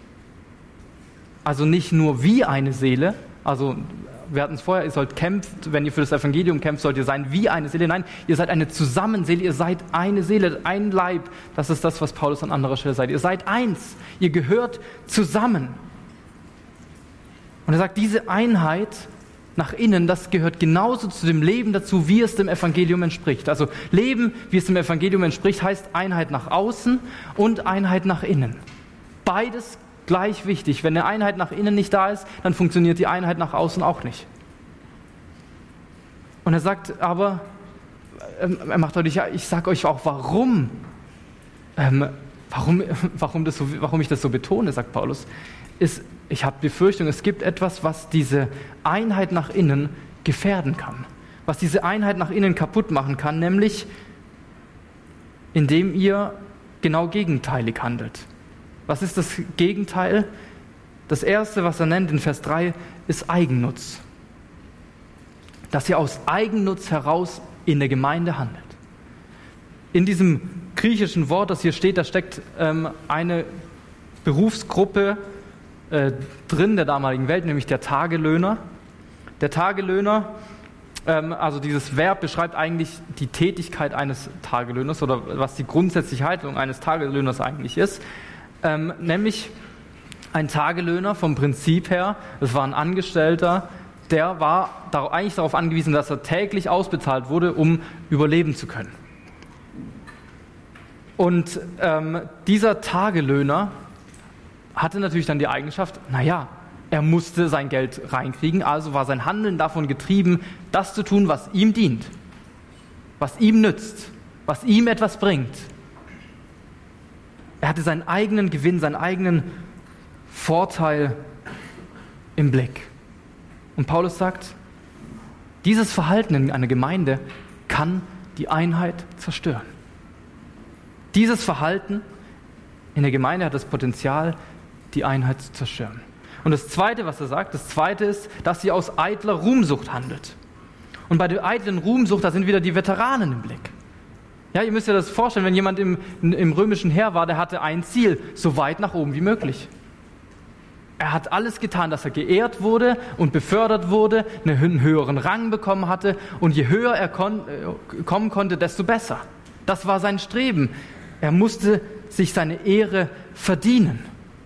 Also nicht nur wie eine Seele, also wir hatten es vorher, ihr sollt kämpfen, wenn ihr für das Evangelium kämpft, sollt ihr sein wie eine Seele. Nein, ihr seid eine Zusammenseele, ihr seid eine Seele, ein Leib. Das ist das, was Paulus an anderer Stelle sagt. Ihr seid eins, ihr gehört zusammen. Und er sagt, diese Einheit nach innen, das gehört genauso zu dem Leben dazu, wie es dem Evangelium entspricht. Also Leben, wie es dem Evangelium entspricht, heißt Einheit nach außen und Einheit nach innen. Beides gleich wichtig. Wenn eine Einheit nach innen nicht da ist, dann funktioniert die Einheit nach außen auch nicht. Und er sagt aber, er macht deutlich, ja, ich sage euch auch, warum, ähm, warum, warum, das so, warum ich das so betone, sagt Paulus, ist, ich habe die Befürchtung, es gibt etwas, was diese Einheit nach innen gefährden kann. Was diese Einheit nach innen kaputt machen kann, nämlich indem ihr genau gegenteilig handelt. Was ist das Gegenteil? Das erste, was er nennt in Vers drei, ist Eigennutz. Dass ihr aus Eigennutz heraus in der Gemeinde handelt. in diesem griechischen Wort, das hier steht, da steckt ähm, eine Berufsgruppe äh, drin der damaligen Welt, nämlich der Tagelöhner. Der Tagelöhner, ähm, also dieses Verb beschreibt eigentlich die Tätigkeit eines Tagelöhners oder was die grundsätzliche Haltung eines Tagelöhners eigentlich ist. Ähm, nämlich ein Tagelöhner vom Prinzip her, das war ein Angestellter, der war darauf, eigentlich darauf angewiesen, dass er täglich ausbezahlt wurde, um überleben zu können. Und ähm, dieser Tagelöhner hatte natürlich dann die Eigenschaft, naja, er musste sein Geld reinkriegen, also war sein Handeln davon getrieben, das zu tun, was ihm dient, was ihm nützt, was ihm etwas bringt. Er hatte seinen eigenen Gewinn, seinen eigenen Vorteil im Blick. Und Paulus sagt, dieses Verhalten in einer Gemeinde kann die Einheit zerstören. Dieses Verhalten in der Gemeinde hat das Potenzial, die Einheit zu zerstören. Und das Zweite, was er sagt, das Zweite ist, dass sie aus eitler Ruhmsucht handelt. Und bei der eitlen Ruhmsucht, da sind wieder die Veteranen im Blick. Ja, ihr müsst euch das vorstellen, wenn jemand im, im römischen Heer war, der hatte ein Ziel, so weit nach oben wie möglich. Er hat alles getan, dass er geehrt wurde und befördert wurde, einen höheren Rang bekommen hatte und je höher er kon- kommen konnte, desto besser. Das war sein Streben. Er musste sich seine Ehre verdienen.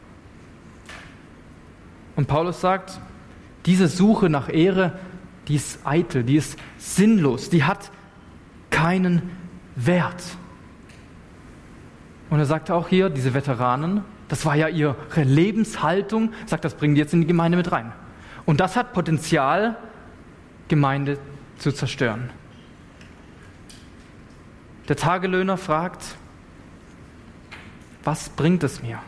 Und Paulus sagt, diese Suche nach Ehre, die ist eitel, die ist sinnlos, die hat keinen Wert. Und er sagt auch hier, diese Veteranen, das war ja ihre Lebenshaltung, sagt, das bringen die jetzt in die Gemeinde mit rein. Und das hat Potenzial, Gemeinde zu zerstören. Der Tagelöhner fragt, was bringt es mir?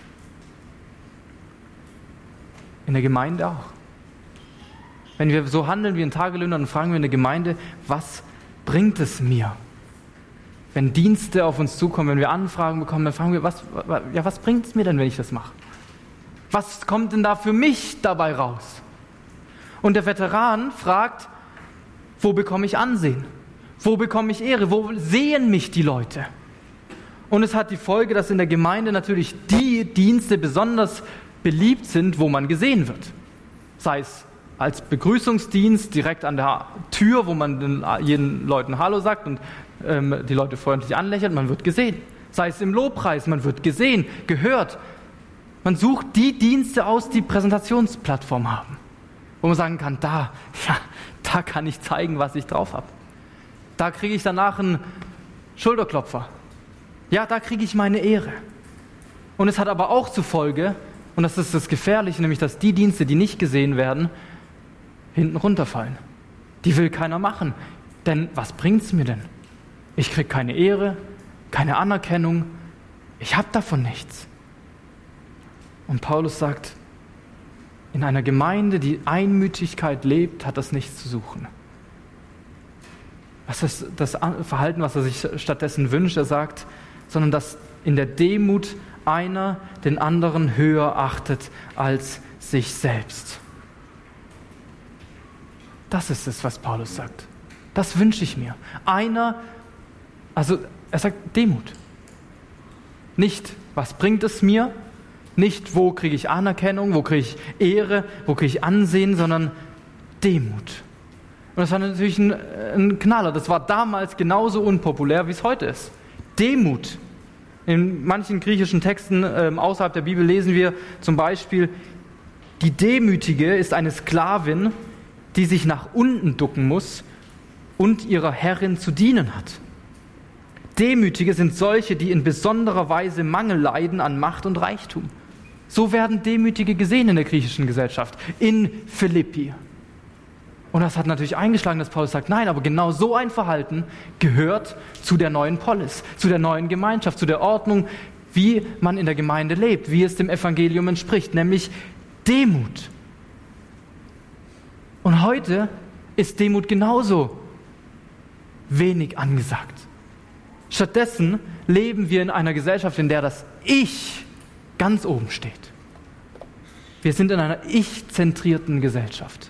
In der Gemeinde auch. Wenn wir so handeln wie ein Tagelöhner, dann fragen wir in der Gemeinde, was bringt es mir? Wenn Dienste auf uns zukommen, wenn wir Anfragen bekommen, dann fragen wir, was, ja, was bringt es mir denn, wenn ich das mache? Was kommt denn da für mich dabei raus? Und der Veteran fragt, wo bekomme ich Ansehen? Wo bekomme ich Ehre? Wo sehen mich die Leute? Und es hat die Folge, dass in der Gemeinde natürlich die Dienste besonders beliebt sind, wo man gesehen wird. Sei es als Begrüßungsdienst direkt an der Tür, wo man den, jeden Leuten Hallo sagt und ähm, die Leute freundlich anlächelt, man wird gesehen. Sei es im Lobpreis, man wird gesehen, gehört. Man sucht die Dienste aus, die Präsentationsplattform haben, wo man sagen kann, da, ja, da kann ich zeigen, was ich drauf habe. Da kriege ich danach einen Schulterklopfer. Ja, da kriege ich meine Ehre. Und es hat aber auch zur Folge, und das ist das Gefährliche, nämlich dass die Dienste, die nicht gesehen werden, hinten runterfallen. Die will keiner machen. Denn was bringt es mir denn? Ich kriege keine Ehre, keine Anerkennung. Ich habe davon nichts. Und Paulus sagt, in einer Gemeinde, die Einmütigkeit lebt, hat das nichts zu suchen. Was ist das Verhalten, was er sich stattdessen wünscht? Er sagt, sondern dass in der Demut einer den anderen höher achtet als sich selbst. Das ist es, was Paulus sagt. Das wünsche ich mir. Einer, also er sagt Demut. Nicht, was bringt es mir? Nicht, wo kriege ich Anerkennung, wo kriege ich Ehre, wo kriege ich Ansehen, sondern Demut. Und das war natürlich ein, ein Knaller. Das war damals genauso unpopulär, wie es heute ist. Demut. In manchen griechischen Texten äh, außerhalb der Bibel lesen wir zum Beispiel, die Demütige ist eine Sklavin, die sich nach unten ducken muss und ihrer Herrin zu dienen hat. Demütige sind solche, die in besonderer Weise Mangel leiden an Macht und Reichtum. So werden Demütige gesehen in der griechischen Gesellschaft, in Philippi. Und das hat natürlich eingeschlagen, dass Paulus sagt, nein, aber genau so ein Verhalten gehört zu der neuen Polis, zu der neuen Gemeinschaft, zu der Ordnung, wie man in der Gemeinde lebt, wie es dem Evangelium entspricht, nämlich Demut. Und heute ist Demut genauso wenig angesagt. Stattdessen leben wir in einer Gesellschaft, in der das Ich ganz oben steht. Wir sind in einer ich-zentrierten Gesellschaft.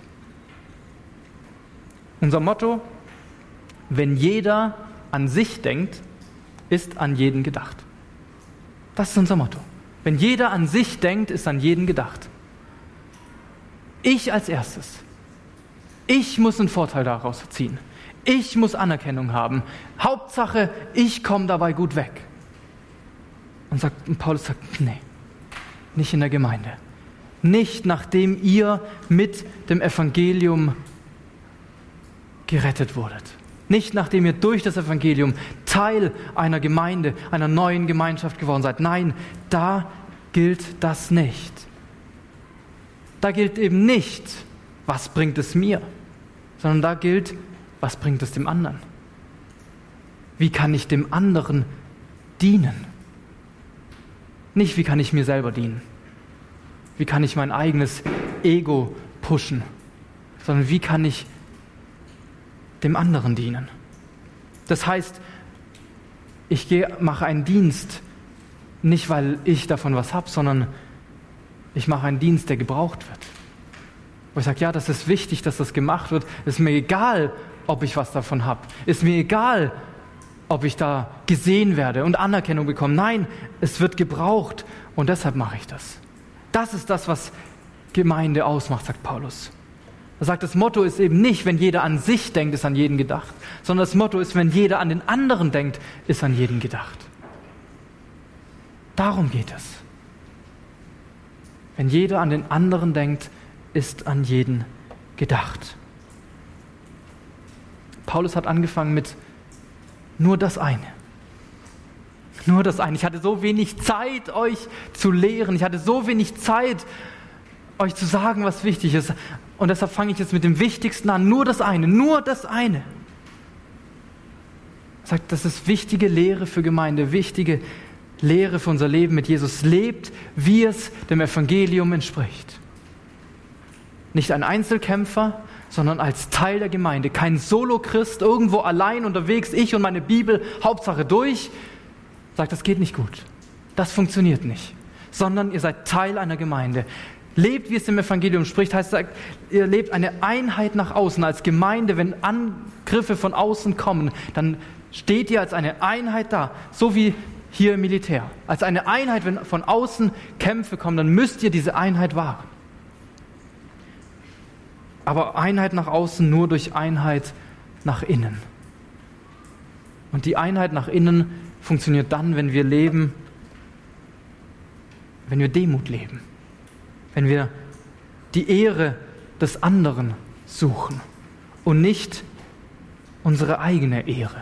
Unser Motto, wenn jeder an sich denkt, ist an jeden gedacht. Das ist unser Motto. Wenn jeder an sich denkt, ist an jeden gedacht. Ich als erstes. Ich muss einen Vorteil daraus ziehen. Ich muss Anerkennung haben. Hauptsache, ich komme dabei gut weg. Und, sagt, und Paulus sagt, nee, nicht in der Gemeinde. Nicht nachdem ihr mit dem Evangelium gerettet wurdet. Nicht nachdem ihr durch das Evangelium Teil einer Gemeinde, einer neuen Gemeinschaft geworden seid. Nein, da gilt das nicht. Da gilt eben nicht, was bringt es mir, sondern da gilt, was bringt es dem anderen. Wie kann ich dem anderen dienen? Nicht, wie kann ich mir selber dienen? Wie kann ich mein eigenes Ego pushen? Sondern wie kann ich dem anderen dienen? Das heißt, ich gehe, mache einen Dienst, nicht weil ich davon was habe, sondern ich mache einen Dienst, der gebraucht wird. Wo ich sage, ja, das ist wichtig, dass das gemacht wird. Ist mir egal, ob ich was davon habe. Ist mir egal, ob ich da gesehen werde und Anerkennung bekomme. Nein, es wird gebraucht und deshalb mache ich das. Das ist das, was Gemeinde ausmacht, sagt Paulus. Er sagt, das Motto ist eben nicht, wenn jeder an sich denkt, ist an jeden gedacht, sondern das Motto ist, wenn jeder an den anderen denkt, ist an jeden gedacht. Darum geht es. Wenn jeder an den anderen denkt, ist an jeden gedacht. Paulus hat angefangen mit nur das eine. Nur das eine. Ich hatte so wenig Zeit, euch zu lehren. Ich hatte so wenig Zeit, euch zu sagen, was wichtig ist. Und deshalb fange ich jetzt mit dem Wichtigsten an. Nur das eine. Nur das eine. Er sagt, das ist wichtige Lehre für Gemeinde, wichtige Lehre für unser Leben mit Jesus. Lebt, wie es dem Evangelium entspricht. Nicht ein Einzelkämpfer, sondern als Teil der Gemeinde. Kein Solo-Christ, irgendwo allein unterwegs, ich und meine Bibel, Hauptsache durch. Sagt, das geht nicht gut. Das funktioniert nicht. Sondern ihr seid Teil einer Gemeinde. Lebt, wie es im Evangelium spricht, heißt, sagt, ihr lebt eine Einheit nach außen als Gemeinde. Wenn Angriffe von außen kommen, dann steht ihr als eine Einheit da. So wie hier im Militär. Als eine Einheit, wenn von außen Kämpfe kommen, dann müsst ihr diese Einheit wahren. Aber Einheit nach außen nur durch Einheit nach innen. Und die Einheit nach innen funktioniert dann, wenn wir leben, wenn wir Demut leben. Wenn wir die Ehre des anderen suchen und nicht unsere eigene Ehre.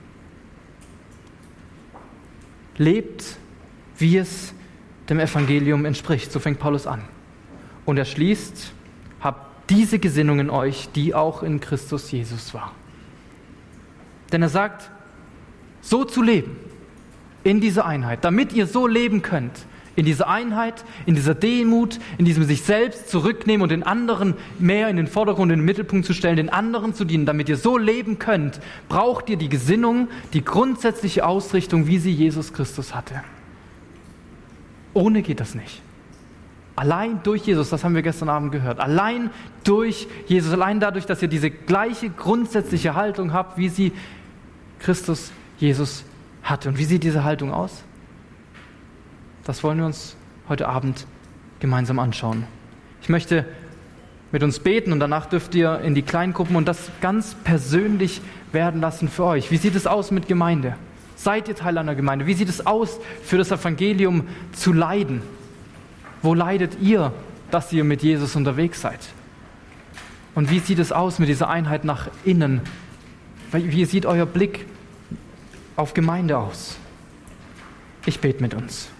Lebt, wie es dem Evangelium entspricht. So fängt Paulus an. Und er schließt, habt diese Gesinnung in euch, die auch in Christus Jesus war. Denn er sagt, so zu leben, in dieser Einheit, damit ihr so leben könnt, in dieser Einheit, in dieser Demut, in diesem sich selbst zurücknehmen und den anderen mehr in den Vordergrund, in den Mittelpunkt zu stellen, den anderen zu dienen, damit ihr so leben könnt, braucht ihr die Gesinnung, die grundsätzliche Ausrichtung, wie sie Jesus Christus hatte. Ohne geht das nicht. Allein durch Jesus, das haben wir gestern Abend gehört, allein durch Jesus, allein dadurch, dass ihr diese gleiche grundsätzliche Haltung habt, wie sie Christus Jesus hatte. Und wie sieht diese Haltung aus? Das wollen wir uns heute Abend gemeinsam anschauen. Ich möchte mit uns beten und danach dürft ihr in die Kleingruppen und das ganz persönlich werden lassen für euch. Wie sieht es aus mit Gemeinde? Seid ihr Teil einer Gemeinde? Wie sieht es aus, für das Evangelium zu leiden? Wo leidet ihr, dass ihr mit Jesus unterwegs seid? Und wie sieht es aus mit dieser Einheit nach innen? Wie sieht euer Blick auf Gemeinde aus? Ich bete mit uns.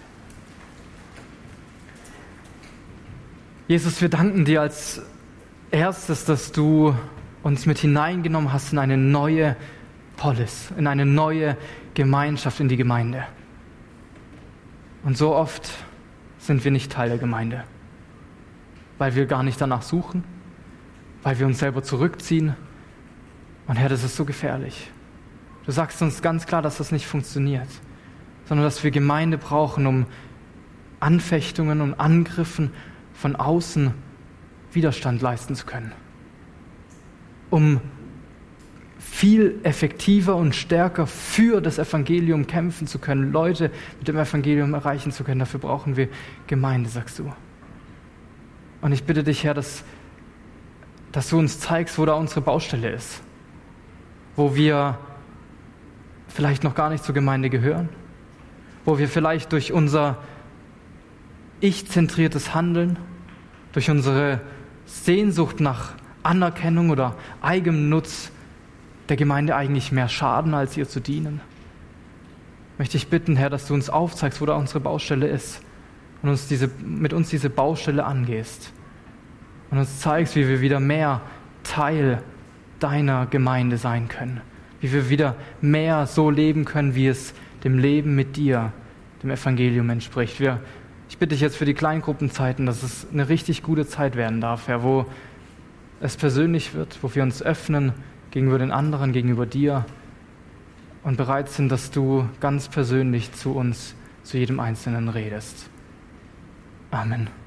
Jesus, wir danken dir als erstes, dass du uns mit hineingenommen hast in eine neue Polis, in eine neue Gemeinschaft, in die Gemeinde. Und so oft sind wir nicht Teil der Gemeinde, weil wir gar nicht danach suchen, weil wir uns selber zurückziehen. Und Herr, das ist so gefährlich. Du sagst uns ganz klar, dass das nicht funktioniert, sondern dass wir Gemeinde brauchen, um Anfechtungen und Angriffen von außen Widerstand leisten zu können. Um viel effektiver und stärker für das Evangelium kämpfen zu können, Leute mit dem Evangelium erreichen zu können. Dafür brauchen wir Gemeinde, sagst du. Und ich bitte dich, Herr, dass, dass du uns zeigst, wo da unsere Baustelle ist, wo wir vielleicht noch gar nicht zur Gemeinde gehören, wo wir vielleicht durch unser ich-zentriertes Handeln, durch unsere Sehnsucht nach Anerkennung oder Eigennutz der Gemeinde eigentlich mehr schaden, als ihr zu dienen. Möchte ich bitten, Herr, dass du uns aufzeigst, wo da unsere Baustelle ist und uns diese, mit uns diese Baustelle angehst und uns zeigst, wie wir wieder mehr Teil deiner Gemeinde sein können, wie wir wieder mehr so leben können, wie es dem Leben mit dir, dem Evangelium entspricht. Wir, ich bitte dich jetzt für die Kleingruppenzeiten, dass es eine richtig gute Zeit werden darf, Herr, wo es persönlich wird, wo wir uns öffnen gegenüber den anderen, gegenüber dir und bereit sind, dass du ganz persönlich zu uns, zu jedem Einzelnen redest. Amen.